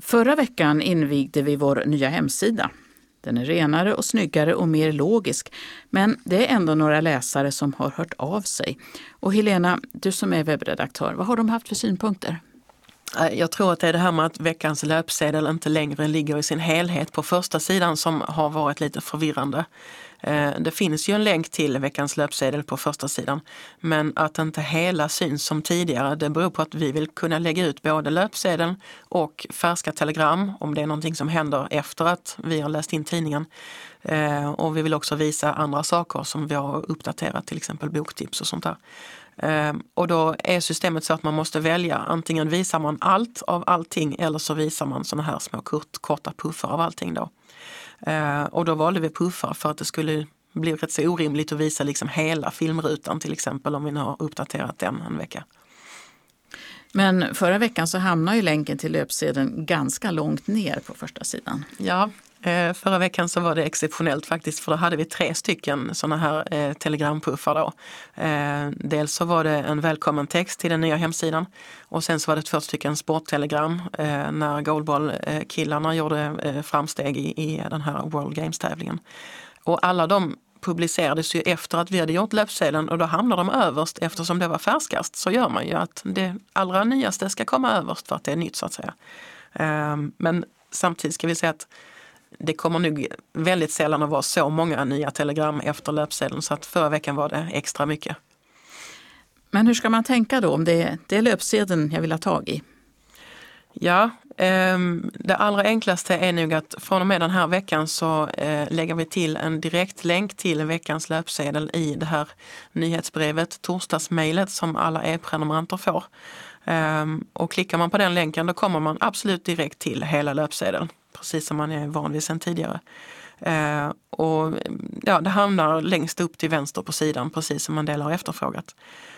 Förra veckan invigde vi vår nya hemsida. Den är renare och snyggare och mer logisk, men det är ändå några läsare som har hört av sig. Och Helena, du som är webbredaktör, vad har de haft för synpunkter? Jag tror att det är det här med att veckans löpsedel inte längre ligger i sin helhet på första sidan som har varit lite förvirrande. Det finns ju en länk till veckans löpsedel på första sidan, men att inte hela syns som tidigare, det beror på att vi vill kunna lägga ut både löpsedeln och färska telegram om det är någonting som händer efter att vi har läst in tidningen. Och vi vill också visa andra saker som vi har uppdaterat, till exempel boktips och sånt där. Och då är systemet så att man måste välja, antingen visar man allt av allting eller så visar man såna här små korta puffar av allting då. Och då valde vi puffar för att det skulle bli rätt så orimligt att visa liksom hela filmrutan till exempel om vi nu har uppdaterat den en vecka. Men förra veckan så hamnar ju länken till löpsedeln ganska långt ner på första sidan. Ja, förra veckan så var det exceptionellt faktiskt, för då hade vi 3 stycken såna här telegrampuffar då. Dels så var det en välkommen text till den nya hemsidan och sen så var det 2 stycken sporttelegram när goalball-killarna gjorde framsteg i den här World Games-tävlingen. Och alla de publicerades ju efter att vi hade gjort löpsedeln och då hamnar de överst eftersom det var färskast. Så gör man ju att det allra nyaste ska komma överst för att det är nytt så att säga. Men samtidigt ska vi säga att det kommer nog väldigt sällan att vara så många nya telegram efter löpsedeln, så att förra veckan var det extra mycket. Men hur ska man tänka då om det är löpsedeln jag vill ha tag i? Ja, det allra enklaste är nog att från och med den här veckan så lägger vi till en direktlänk till veckans löpsedel i det här nyhetsbrevet, torsdagsmejlet som alla e-prenumeranter får. Och klickar man på den länken då kommer man absolut direkt till hela löpsedeln, precis som man är van vid sedan tidigare. Och ja, det hamnar längst upp till vänster på sidan, precis som man del har efterfrågat.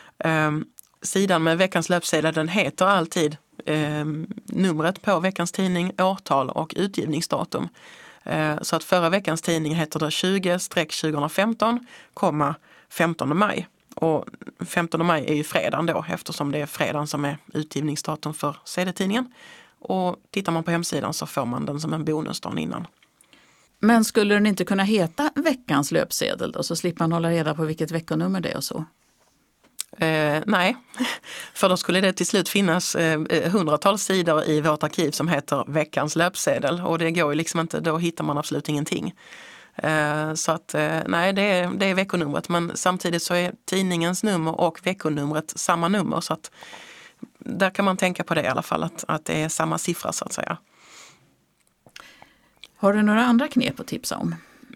Sidan med veckans löpsedel, den heter alltid numret på veckans tidning, årtal och utgivningsdatum. Så att förra veckans tidning heter det 20-2015, 15 maj. Och 15 maj är ju fredagen då, eftersom det är fredagen som är utgivningsdatum för CD-tidningen. Och tittar man på hemsidan så får man den som en bonus dagen innan. Men skulle den inte kunna heta veckans löpsedel då, så slipper man hålla reda på vilket veckonummer det är och så? Nej, för då skulle det till slut finnas hundratals sidor i vårt arkiv som heter veckans löpsedel och det går ju liksom inte, då hittar man absolut ingenting. Så att nej, det är veckonumret, men samtidigt så är tidningens nummer och veckonumret samma nummer, så att där kan man tänka på det i alla fall, att det är samma siffra så att säga. Har du några andra knep att tipsa om?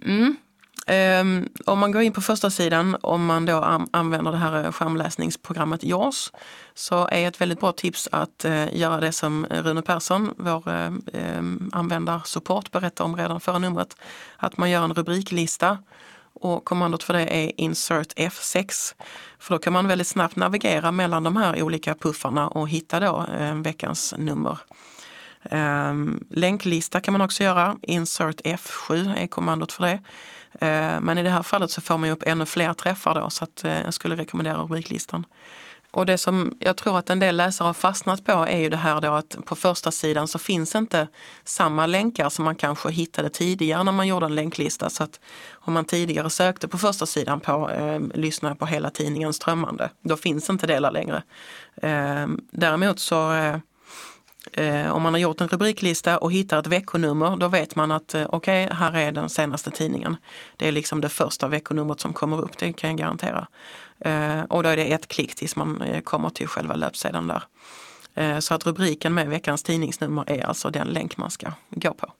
Om man går in på första sidan, om man då använder det här skärmläsningsprogrammet JAWS, så är ett väldigt bra tips att göra det som Rune Persson, vår användarsupport, berättar om redan förra numret. Att man gör en rubriklista och kommandot för det är insert F6. För då kan man väldigt snabbt navigera mellan de här olika puffarna och hitta då veckans nummer. Länklista kan man också göra, insert F7 är kommandot för det. Men i det här fallet så får man ju upp ännu fler träffar då, så att jag skulle rekommendera rubriklistan. Och det som jag tror att en del läsare har fastnat på är ju det här då att på första sidan så finns inte samma länkar som man kanske hittade tidigare när man gjorde en länklista. Så att om man tidigare sökte på första sidan på lyssna på hela tidningen strömmande, då finns inte det längre. Däremot så om man har gjort en rubriklista och hittar ett veckonummer, då vet man att okej, här är den senaste tidningen. Det är liksom det första veckonumret som kommer upp, det kan jag garantera. Och då är det ett klick tills man kommer till själva löpsedeln där. Så att rubriken med veckans tidningsnummer är alltså den länk man ska gå på.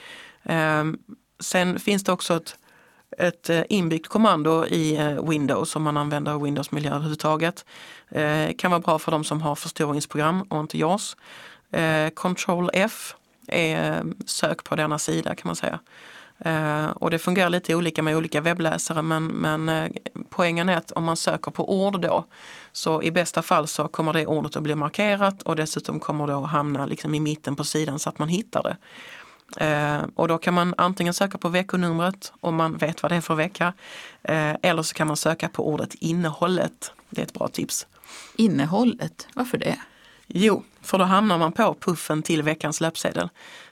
Sen finns det också ett inbyggt kommando i Windows om man använder Windows-miljö överhuvudtaget. Kan vara bra för de som har förstoringsprogram och inte JAWS. Ctrl F är sök på denna sida kan man säga. Och det fungerar lite olika med olika webbläsare, men poängen är att om man söker på ord då, så i bästa fall så kommer det ordet att bli markerat och dessutom kommer det att hamna liksom i mitten på sidan så att man hittar det. Och då kan man antingen söka på veckonumret om man vet vad det är för vecka, eller så kan man söka på ordet innehållet. Det är ett bra tips. Innehållet? Varför det? Jo, för då hamnar man på puffen till veckans löpsedel.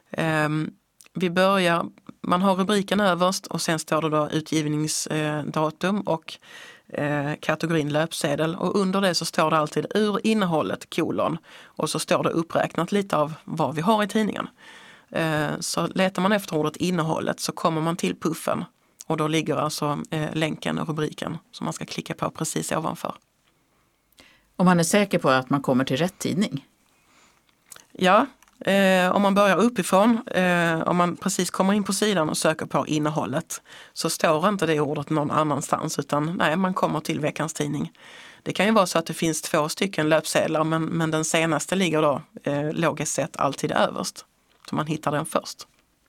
Man har rubriken överst och sen står det då utgivningsdatum och kategorin löpsedel, och under det så står det alltid ur innehållet : och så står det uppräknat lite av vad vi har i tidningen. Så letar man efter ordet innehållet så kommer man till puffen, och då ligger alltså länken och rubriken som man ska klicka på precis ovanför. Om man är säker på att man kommer till rätt tidning? Ja, om man börjar uppifrån, om man precis kommer in på sidan och söker på innehållet, så står inte det ordet någon annanstans, utan nej, man kommer till veckans tidning. Det kan ju vara så att det finns 2 stycken löpsedlar, men den senaste ligger då logiskt sett alltid överst. Så man hittar den först.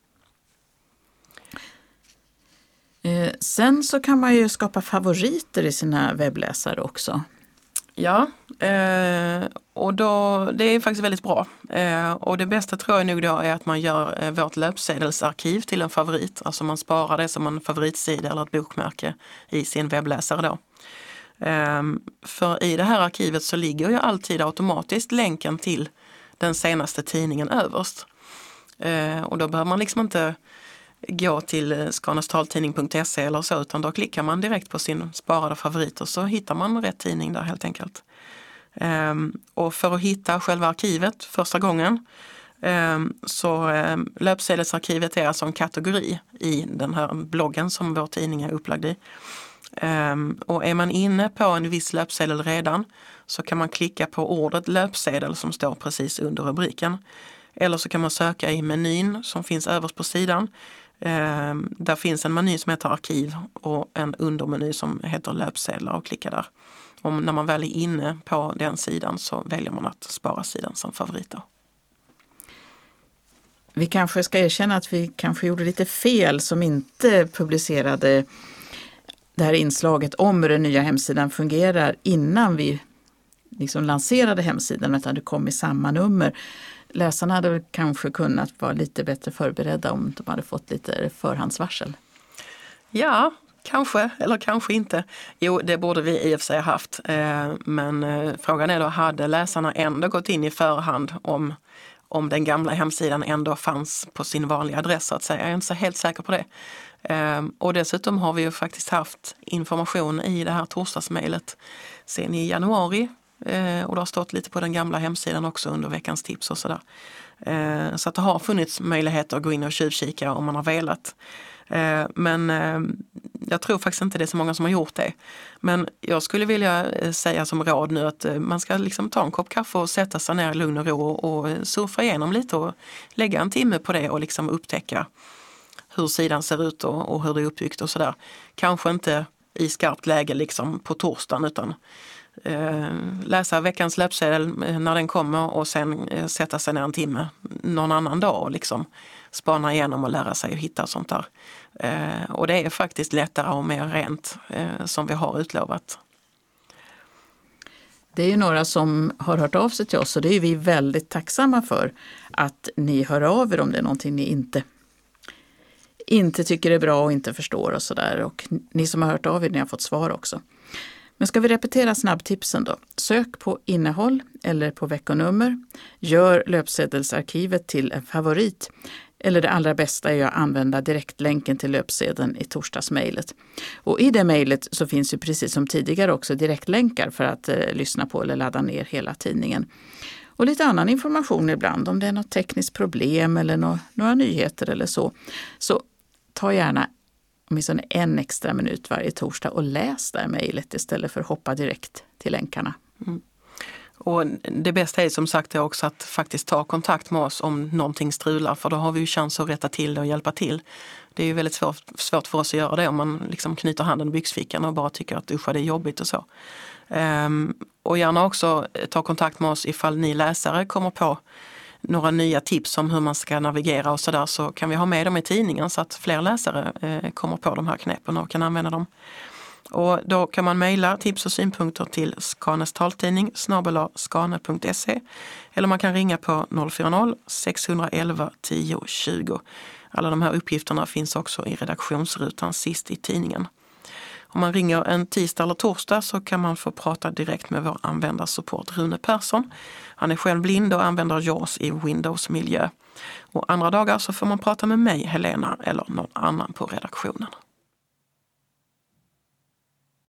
Sen så kan man ju skapa favoriter i sina webbläsare också. Ja, och det är faktiskt väldigt bra. Och det bästa tror jag nog då är att man gör vårt löpsedelsarkiv till en favorit. Alltså man sparar det som en favoritsida eller ett bokmärke i sin webbläsare då. För i det här arkivet så ligger ju alltid automatiskt länken till den senaste tidningen överst. Och då behöver man liksom inte gå till skanestaltidning.se eller så, utan då klickar man direkt på sin sparade favorit och så hittar man rätt tidning där helt enkelt. Och för att hitta själva arkivet första gången så löpsedelsarkivet är alltså en kategori i den här bloggen som vår tidning är upplagd i. Och är man inne på en viss löpsedel redan så kan man klicka på ordet löpsedel som står precis under rubriken. Eller så kan man söka i menyn som finns överst på sidan. Där finns en meny som heter arkiv och en undermeny som heter löpsedlar, och klicka där. Och när man väl är inne på den sidan så väljer man att spara sidan som favoriter. Vi kanske ska erkänna att vi kanske gjorde lite fel som inte publicerade det här inslaget om hur den nya hemsidan fungerar innan vi liksom lanserade hemsidan, utan det kom i samma nummer. Läsarna hade väl kanske kunnat vara lite bättre förberedda om de hade fått lite förhandsvarsel. Ja, kanske eller kanske inte. Jo, det borde vi i och för sig haft. Men frågan är då, hade läsarna ändå gått in i förhand om den gamla hemsidan ändå fanns på sin vanliga adress så att säga? Jag är inte så helt säker på det. Och dessutom har vi ju faktiskt haft information i det här torsdagsmejlet sen i januari. Och det har stått lite på den gamla hemsidan också under veckans tips och sådär. Så att det har funnits möjligheter att gå in och tjuvkika om man har velat. Men jag tror faktiskt inte det är så många som har gjort det. Men jag skulle vilja säga som råd nu att man ska liksom ta en kopp kaffe och sätta sig ner i lugn och ro och surfa igenom lite och lägga en timme på det och liksom upptäcka hur sidan ser ut och hur det är uppbyggt och sådär. Kanske inte i skarpt läge liksom på torsdagen, utan läsa veckans löpsedel när den kommer och sen sätta sig ner en timme någon annan dag och liksom spana igenom och lära sig att hitta sånt där. Och det är faktiskt lättare och mer rent som vi har utlovat. Det är ju några som har hört av sig till oss och det är vi väldigt tacksamma för, att ni hör av er om det är någonting ni inte tycker är bra och inte förstår och sådär. Och ni som har hört av er, ni har fått svar också. Men ska vi repetera snabbtipsen då? Sök på innehåll eller på veckonummer. Gör löpsedelsarkivet till en favorit. Eller det allra bästa är att använda direktlänken till löpsedeln i torsdagsmejlet. Och i det mejlet så finns ju precis som tidigare också direktlänkar för att lyssna på eller ladda ner hela tidningen. Och lite annan information ibland om det är något tekniskt problem eller några nyheter eller så. Så ta gärna åtminstone en extra minut varje torsdag och läs det här mejlet istället för att hoppa direkt till länkarna. Mm. Och det bästa är som sagt också att faktiskt ta kontakt med oss om någonting strular, för då har vi ju chans att rätta till det och hjälpa till. Det är ju väldigt svårt för oss att göra det om man liksom knyter handen i byxfickan och bara tycker att det är jobbigt och så. Och gärna också ta kontakt med oss ifall ni läsare kommer på några nya tips om hur man ska navigera och sådär, så kan vi ha med dem i tidningen så att fler läsare kommer på de här knepen och kan använda dem. Och då kan man mejla tips och synpunkter till skanestaltidning@skane.se eller man kan ringa på 040-611 10 20. Alla de här uppgifterna finns också i redaktionsrutan sist i tidningen. Om man ringer en tisdag eller torsdag så kan man få prata direkt med vår användarsupport Rune Persson. Han är själv blind och använder JAWS i Windows-miljö. Och andra dagar så får man prata med mig, Helena, eller någon annan på redaktionen.